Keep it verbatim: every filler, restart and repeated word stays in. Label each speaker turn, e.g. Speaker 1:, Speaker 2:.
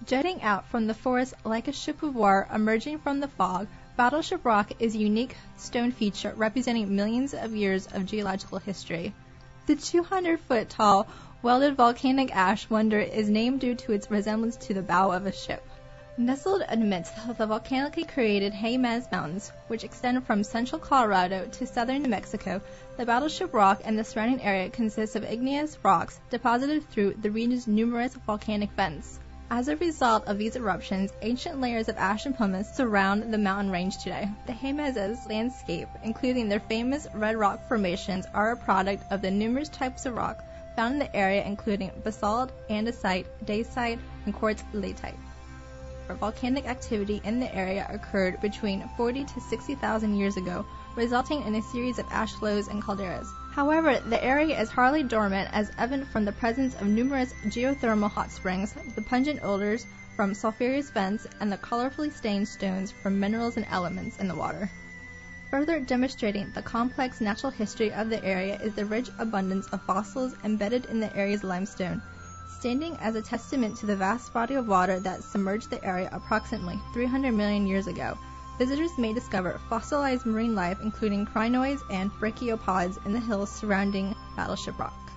Speaker 1: Jutting out from the forest like a ship of war emerging from the fog, Battleship Rock is a unique stone feature representing millions of years of geological history. The two hundred foot tall, welded volcanic ash wonder is named due to its resemblance to the bow of a ship. Nestled amidst the volcanically created Jemez Mountains, which extend from central Colorado to southern New Mexico, the Battleship Rock and the surrounding area consists of igneous rocks deposited through the region's numerous volcanic vents. As a result of these eruptions, ancient layers of ash and pumice surround the mountain range today. The Jemez's landscape, including their famous red rock formations, are a product of the numerous types of rock found in the area, including basalt, andesite, dacite, and quartz latite. Volcanic activity in the area occurred between forty to sixty thousand years ago, resulting in a series of ash flows and calderas. However, the area is hardly dormant, as evident from the presence of numerous geothermal hot springs, the pungent odors from sulfurous vents, and the colorfully stained stones from minerals and elements in the water. Further demonstrating the complex natural history of the area is the rich abundance of fossils embedded in the area's limestone, standing as a testament to the vast body of water that submerged the area approximately three hundred million years ago. Visitors may discover fossilized marine life, including crinoids and brachiopods, in the hills surrounding Battleship Rock.